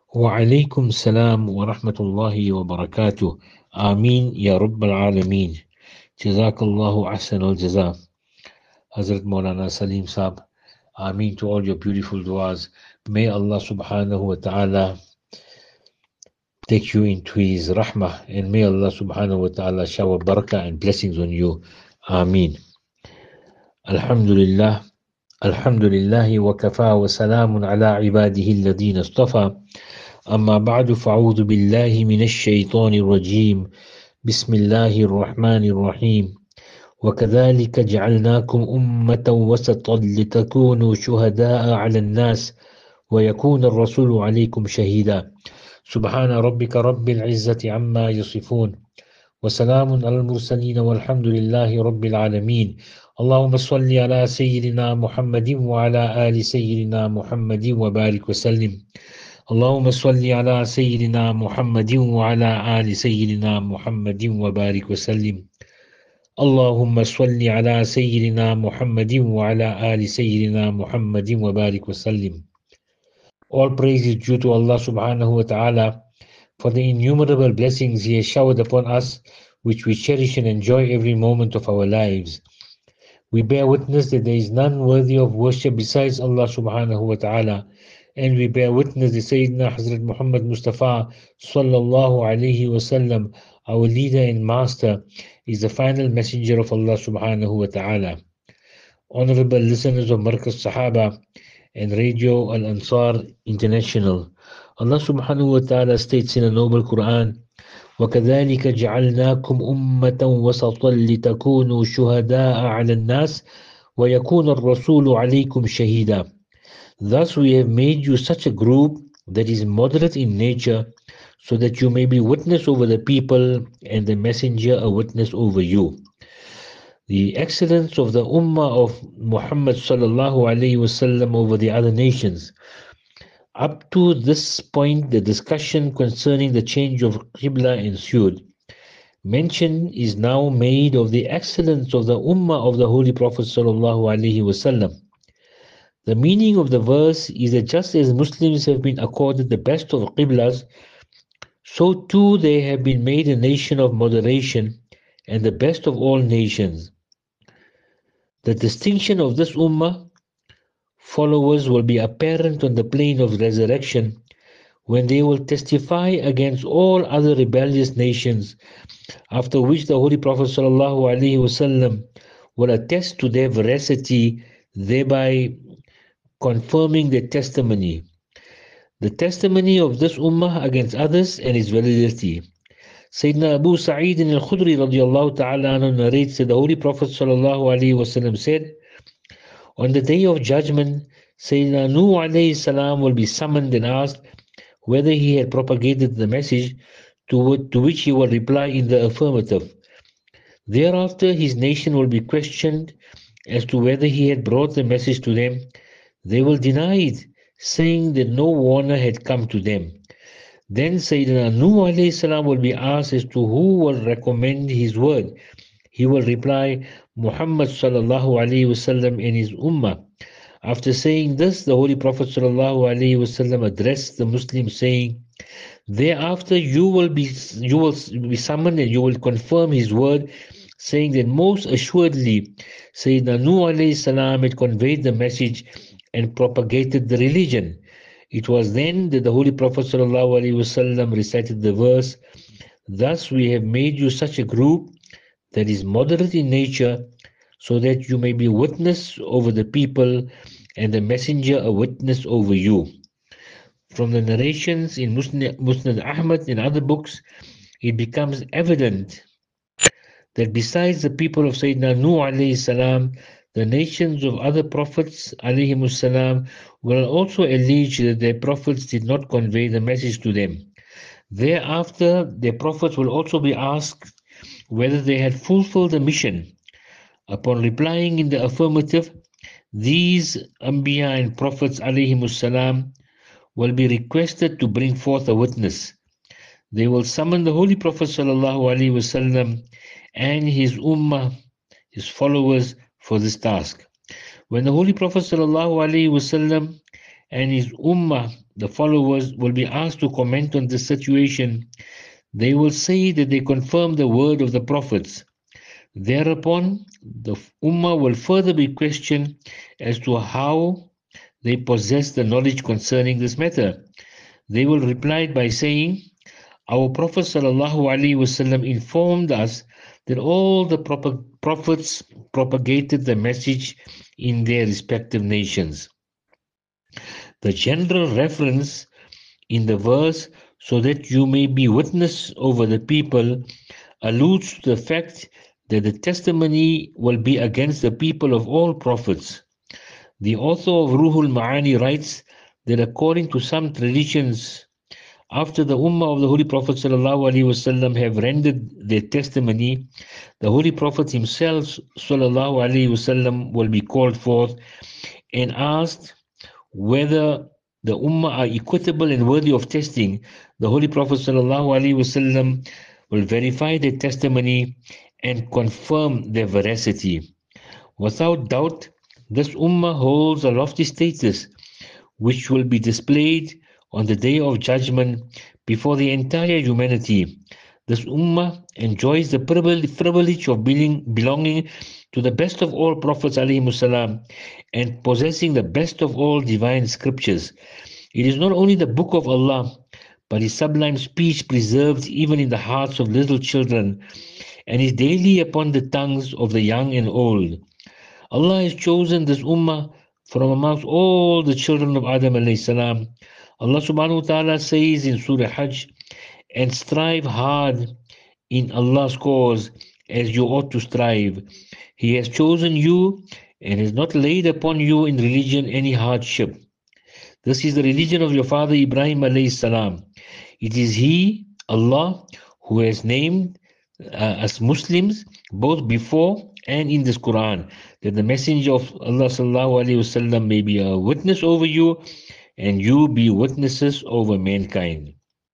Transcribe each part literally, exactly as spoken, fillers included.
وعليكم السلام ورحمة الله وبركاته. Ameen Ya Rabbal Alameen. Jazakallahu Ahsan al Jaza. Hazrat Maulana Salim Saab. Ameen to all your beautiful du'as. May Allah subhanahu wa ta'ala take you into His rahmah, and may Allah subhanahu wa ta'ala shower barakah and blessings on you. Ameen. Alhamdulillah. Alhamdulillah wa kafa wa salamun ala ibadihi alladhina istafa. أما بعد فأعوذ بالله من الشيطان الرجيم بسم الله الرحمن الرحيم وكذلك جعلناكم أمة وسطا لتكونوا شهداء على الناس ويكون الرسول عليكم شهيدا سبحان ربك رب العزة عما يصفون وسلام على المرسلين والحمد لله رب العالمين اللهم صل على سيدنا محمد وعلى آل سيدنا محمد وبارك وسلم اللهم صل على سيدنا محمد وعلى آل سيدنا محمد وبارك وسلم اللهم صل على سيدنا محمد وعلى آل سيدنا محمد وبارك وسلم. All praise is due to Allah subhanahu wa ta'ala for the innumerable blessings He has showered upon us, which we cherish and enjoy every moment of our lives. We bear witness that there is none worthy of worship besides Allah subhanahu wa ta'ala, and we bear witness that Sayyidina Hazrat Muhammad Mustafa sallallahu alayhi wasallam, our leader and master, is the final messenger of Allah subhanahu wa ta'ala. Honorable listeners of Markaz Sahaba and Radio Al Ansar International, Allah subhanahu wa ta'ala states in the noble Quran, وَكَذَلِكَ جَعَلْنَاكُمْ أُمَّةً وَسَطًا لِتَكُونُوا شُهَدَاءَ عَلَى النَّاسِ وَيَكُونَ الرَّسُولُ عَلَيْكُمْ شَهِيدًا. Thus we have made you such a group that is moderate in nature, so that you may be witness over the people and the messenger a witness over you. The excellence of the Ummah of Muhammad sallallahu alaihi wasallam over the other nations. Up to this point, the discussion concerning the change of Qibla ensued. Mention is now made of the excellence of the Ummah of the Holy Prophet sallallahu alaihi wasallam. The meaning of the verse is that just as Muslims have been accorded the best of Qiblas, so too they have been made a nation of moderation and the best of all nations. The distinction of this Ummah followers will be apparent on the plane of resurrection, when they will testify against all other rebellious nations, after which the Holy Prophet ﷺ will attest to their veracity, thereby confirming their testimony. The testimony of this Ummah against others and its validity. Sayyidina Abu Sa'id al-Khudri radiallahu ta'ala anhu narrates that the Holy Prophet ﷺ said, on the day of judgment, Sayyidina Nuh alayhi salam will be summoned and asked whether he had propagated the message, to, to which he will reply in the affirmative. Thereafter his nation will be questioned as to whether he had brought the message to them. They will deny it, saying that no warner had come to them. Then Sayyidina Nuh alayhi salam will be asked as to who will recommend his word. He will reply, Muhammad sallallahu alayhi wasallam and his ummah. After saying this, the Holy Prophet sallallahu alayhi wasallam addressed the Muslims, saying, thereafter you will be you will be summoned and you will confirm his word, saying that most assuredly Sayyidina Nuh alayhi salam had conveyed the message and propagated the religion. It was then that the Holy Prophet ﷺ recited the verse, thus we have made you such a group that is moderate in nature, so that you may be witness over the people and the messenger a witness over you. From the narrations in Musnad Ahmad and other books, it becomes evident that besides the people of Sayyidina Nuh alayhi salam, the nations of other prophets alayhimus salam will also allege that their prophets did not convey the message to them. Thereafter, their prophets will also be asked whether they had fulfilled the mission. Upon replying in the affirmative, these Anbiya and prophets alayhimus salam will be requested to bring forth a witness. They will summon the Holy Prophet sallallahu alaihi wasallam and his ummah, his followers, for this task. When the Holy Prophet sallallahu alaihi wasallam and his ummah, the followers, will be asked to comment on this situation, they will say that they confirm the word of the prophets. Thereupon, the ummah will further be questioned as to how they possess the knowledge concerning this matter. They will reply by saying, our Prophet ﷺ informed us that all the prophets propagated the message in their respective nations. The general reference in the verse, so that you may be witness over the people, alludes to the fact that the testimony will be against the people of all prophets. The author of Ruhul Ma'ani writes that according to some traditions, after the Ummah of the Holy Prophet ﷺ have rendered their testimony, the Holy Prophet himself ﷺ will be called forth and asked whether the Ummah are equitable and worthy of testing. The Holy Prophet ﷺ will verify their testimony and confirm their veracity. Without doubt, this Ummah holds a lofty status which will be displayed on the Day of Judgment before the entire humanity. This Ummah enjoys the privilege of belonging to the best of all prophets ﷺ and possessing the best of all divine scriptures. It is not only the book of Allah, but His sublime speech preserved even in the hearts of little children and is daily upon the tongues of the young and old. Allah has chosen this Ummah from amongst all the children of Adam alayhi salam. Allah subhanahu wa ta'ala says in Surah Hajj, and strive hard in Allah's cause as you ought to strive. He has chosen you and has not laid upon you in religion any hardship. This is the religion of your father Ibrahim alayhi salam. It is He, Allah, who has named uh, us Muslims both before and in this Quran, that the Messenger of Allah sallallahu alayhi wasallam may be a witness over you and you be witnesses over mankind.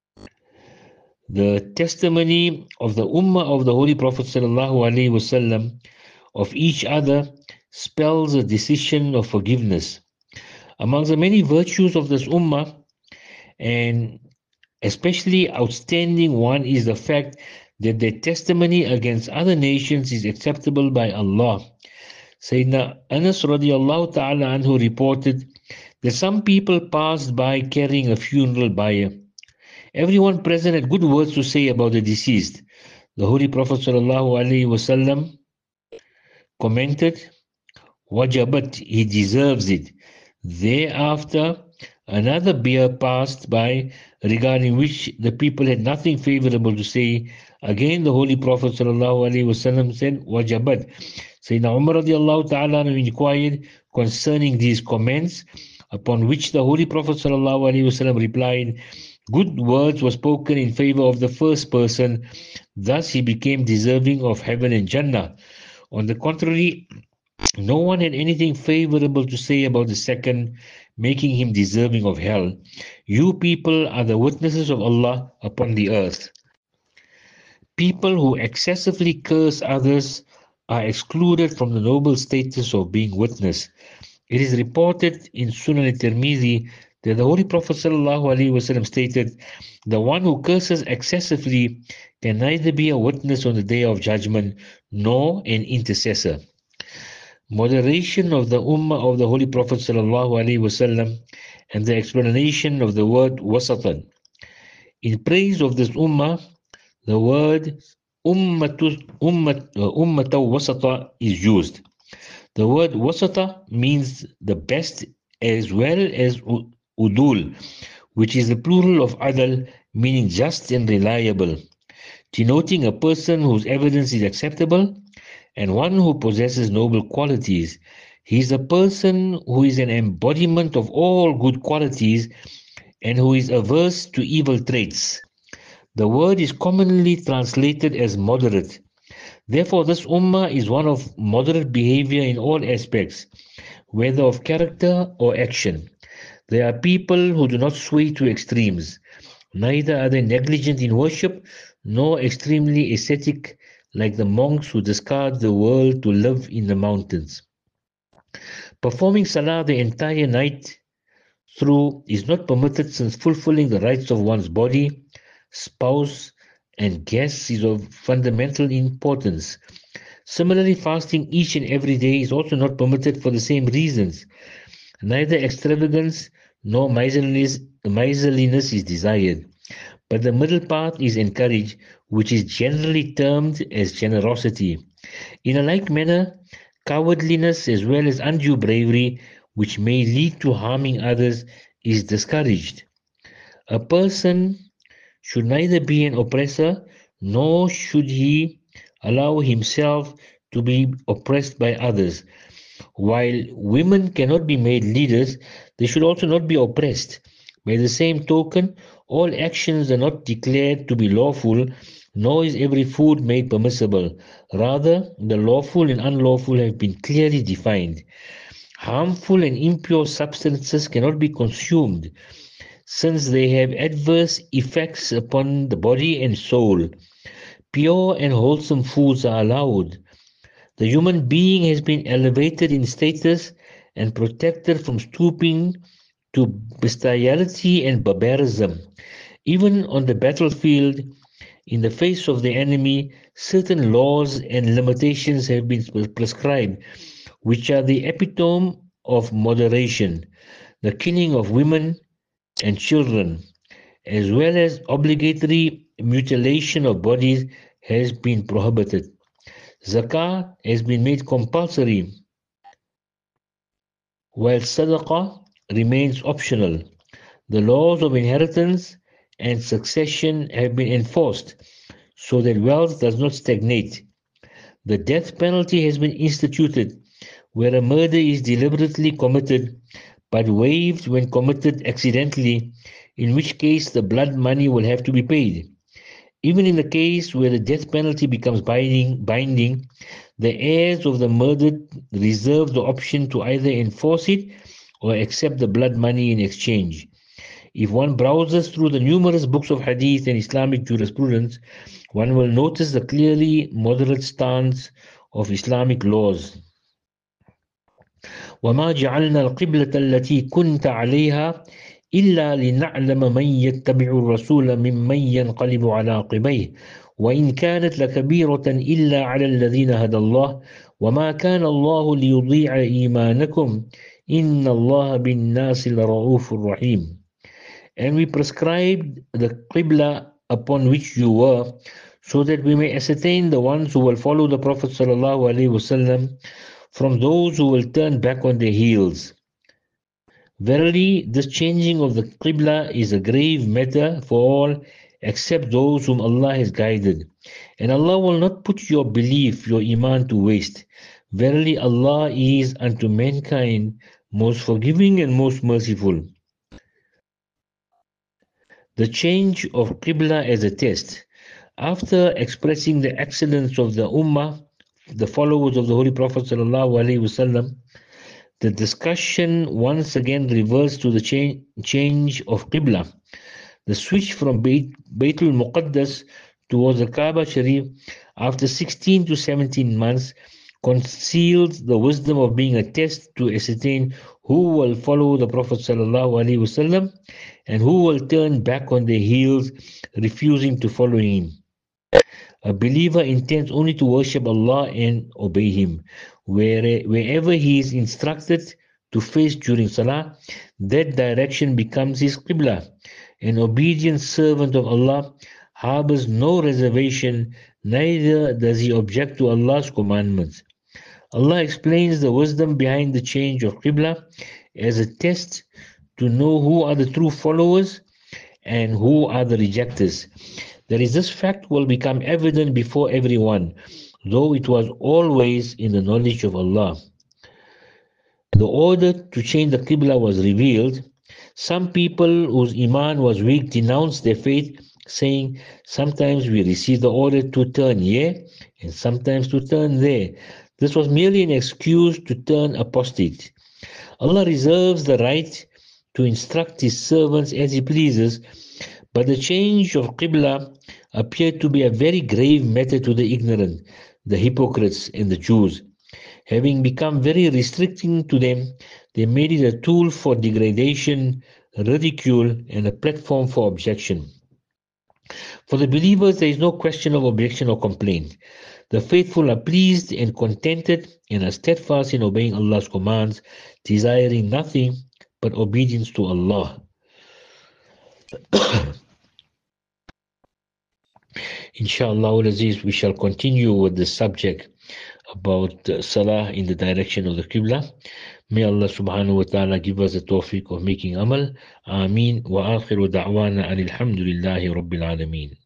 The testimony of the Ummah of the Holy Prophet sallallahu alaihi wasallam of each other spells a decision of forgiveness. Amongst the many virtues of this Ummah, and especially outstanding one, is the fact that their testimony against other nations is acceptable by Allah. Sayyidina Anas radiallahu ta'ala anhu reported that some people passed by carrying a funeral bier. Everyone present had good words to say about the deceased. The Holy Prophet sallallahu alaihi wasallam commented, Wajabat, he deserves it. Thereafter, another bier passed by, regarding which the people had nothing favorable to say. Again, the Holy Prophet sallallahu alaihi wasallam said, Wajabat. Sayyidina Umar radiallahu ta'ala inquired concerning these comments, upon which the Holy Prophet ﷺ replied, good words were spoken in favor of the first person, thus he became deserving of heaven and Jannah. On the contrary, no one had anything favorable to say about the second, making him deserving of hell. You people are the witnesses of Allah upon the earth. People who excessively curse others are excluded from the noble status of being witness. It is reported in Sunan al-Tirmidhi that the Holy Prophet ﷺ stated, the one who curses excessively can neither be a witness on the Day of Judgment nor an intercessor. Moderation of the Ummah of the Holy Prophet ﷺ and the explanation of the word wasatan. In praise of this Ummah, the word ummatu ummat, uh, ummata wasata is used. The word wasata means the best as well as udul, which is the plural of adal, meaning just and reliable, denoting a person whose evidence is acceptable and one who possesses noble qualities. He is a person who is an embodiment of all good qualities and who is averse to evil traits. The word is commonly translated as moderate. Therefore, this ummah is one of moderate behavior in all aspects, whether of character or action. They are people who do not sway to extremes. Neither are they negligent in worship, nor extremely ascetic like the monks who discard the world to live in the mountains. Performing salah the entire night, through is not permitted, since fulfilling the rights of one's body, spouse, and guests is of fundamental importance. Similarly, fasting each and every day is also not permitted for the same reasons. Neither extravagance nor miserliness, miserliness is desired, but the middle path is encouraged, which is generally termed as generosity. In a like manner, cowardliness as well as undue bravery, which may lead to harming others, is discouraged. A person should neither be an oppressor, nor should he allow himself to be oppressed by others. While women cannot be made leaders, they should also not be oppressed. By the same token, all actions are not declared to be lawful, nor is every food made permissible. Rather, the lawful and unlawful have been clearly defined. Harmful and impure substances cannot be consumed, since they have adverse effects upon the body and soul. Pure and wholesome foods are allowed. The human being has been elevated in status and protected from stooping to bestiality and barbarism. Even on the battlefield, in the face of the enemy, certain laws and limitations have been prescribed, which are the epitome of moderation. The killing of women and children, as well as obligatory mutilation of bodies, has been prohibited. Zakah has been made compulsory, while sadaqah remains optional. The laws of inheritance and succession have been enforced so that wealth does not stagnate. The death penalty has been instituted where a murder is deliberately committed but waived when committed accidentally, in which case the blood money will have to be paid. Even in the case where the death penalty becomes binding, binding, the heirs of the murdered reserve the option to either enforce it or accept the blood money in exchange. If one browses through the numerous books of hadith and Islamic jurisprudence, one will notice the clearly moderate stance of Islamic laws. وَمَا جَعَلْنَا الْقِبْلَةَ الَّتِي كُنْتَ عَلَيْهَا إِلَّا لِنَعْلَمَ مَنْ يَتَّبِعُ الرَّسُولَ مِمَّنْ يَنْقَلِبُ عَلَى عَقِبَيْهِ وَإِنْ كَانَتْ لَكَبِيرَةً إِلَّا عَلَى الَّذِينَ هَدَى اللَّهُ وَمَا كَانَ اللَّهُ لِيُضِيعَ إِيمَانَكُمْ إِنَّ اللَّهَ بِالنَّاسِ لَرَءُوفٌ رَحِيمٌ. And we prescribed the Qibla upon which you were, so that we may ascertain the ones who will follow the Prophet ﷺ from those who will turn back on their heels. Verily, this changing of the Qibla is a grave matter for all except those whom Allah has guided. And Allah will not put your belief, your Iman to waste. Verily, Allah is unto mankind most forgiving and most merciful. The change of Qibla as a test. After expressing the excellence of the Ummah, the followers of the Holy Prophet ﷺ, the discussion once again reverts to the change, change of Qibla. The switch from Bayt, Baytul Muqaddas towards the Kaaba Sharif after sixteen to seventeen months conceals the wisdom of being a test to ascertain who will follow the Prophet ﷺ and who will turn back on their heels, refusing to follow him. A believer intends only to worship Allah and obey him. Where, wherever he is instructed to face during Salah, that direction becomes his Qibla. An obedient servant of Allah harbors no reservation, neither does he object to Allah's commandments. Allah explains the wisdom behind the change of Qibla as a test to know who are the true followers and who are the rejectors. That is, this fact will become evident before everyone, though it was always in the knowledge of Allah. The order to change the Qibla was revealed. Some people whose Iman was weak denounced their faith, saying, sometimes we receive the order to turn here and sometimes to turn there. This was merely an excuse to turn apostate. Allah reserves the right to instruct his servants as he pleases, but the change of Qibla appeared to be a very grave matter to the ignorant, the hypocrites and the Jews. Having become very restricting to them, they made it a tool for degradation, ridicule, and a platform for objection. For the believers, there is no question of objection or complaint. The faithful are pleased and contented and are steadfast in obeying Allah's commands, desiring nothing but obedience to Allah. Inshallah, Aziz, we shall continue with the subject about uh, Salah in the direction of the Qibla. May Allah subhanahu wa ta'ala give us the tawfiq of making amal. Ameen. Wa akhiru da'wana anil hamdulillahi rabbil alameen.